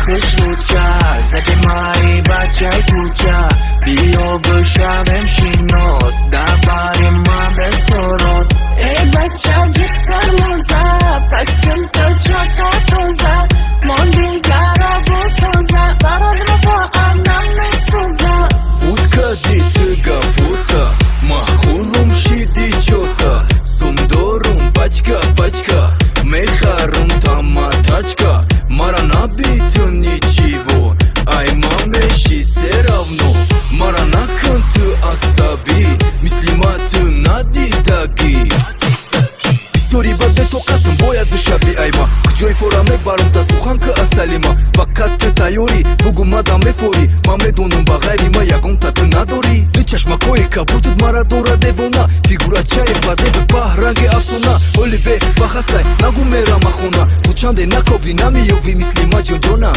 خوش‌روچه زدی مایی بچه کوچه بیا بشویم شیناس درباره من بس درست ای بچه جیختر موزه پس کن تو چاقا توزه من دیگر را بسازه برای رفاقم نمیسوزه بود کدی تگا پوتا محکولم شیدی چوتا سندورم پچکا میخرم تاما تچکا مرا نبیتونی چیو ای مامشی سراونو مرا نکن تو عصبی مثل ما تو ندیدگی سوری بده تو قطم باید بشوی ایما کجای فورمه برام تا سخن که اصلی ما فقط تایوری بگو مدام میفوری من میدونم با غیری ما یکم تا تو نداری دو چشمکای کبوتت مرا دوره دیوونه فیگورا چای بازه به پهرنگ افسونه اولی به بخصای نگو میرم خونه تو چنده نکوی نمیوی مثل ما جونا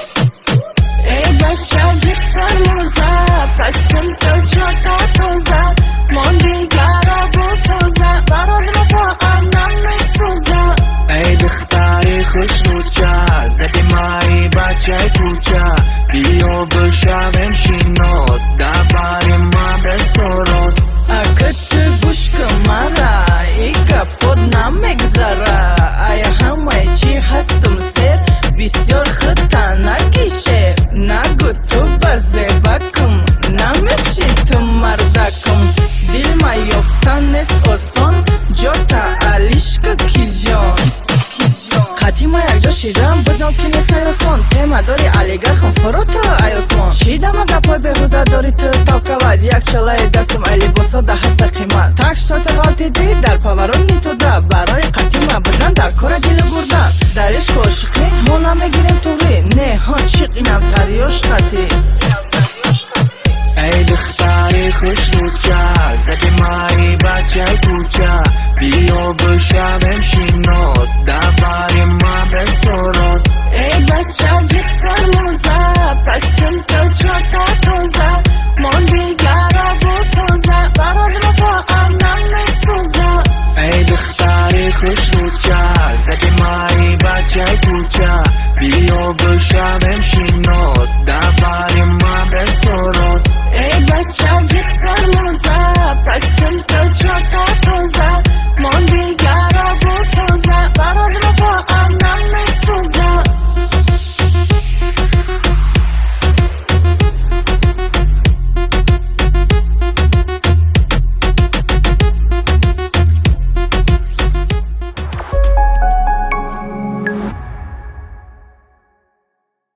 ای بچه جیختر موزه پس کن تو چاقا توزه من دیگر را بسازه برای رفاقم نمیسوزه ای دختری خوش‌روچه زدی مایی بچه کوچه بیا بشویم شیناس درباره من بس درست اگه تو گوش کن مرا ای کپود نمیگذاره ای همه چی هستم سر بسیار خطرناکیشه نگو تو بزه بکم نمیشی تو مردکم دل ما یافتن نیست آسان جا تا علیشک کی جان خطی ما یک جا شیدم بدم که نیست نیاسان تیمه داری علیگر خم فرو تا ایاسمان شیدم اگه پای بهوده داری تو تاکواد یک چلای دستم ایلی بسا ده هست قیمت تک شتات غلطی دی در پاورون نیتو ده برای خطی ما بدن در کار دیل گرده در عشق و عشقی ما نمیگیریم توری نه ها چیق اینم تریاش خطی ای دختری خوش‌روچه زدی مایی بچه کوچه بیا بشویم شیناس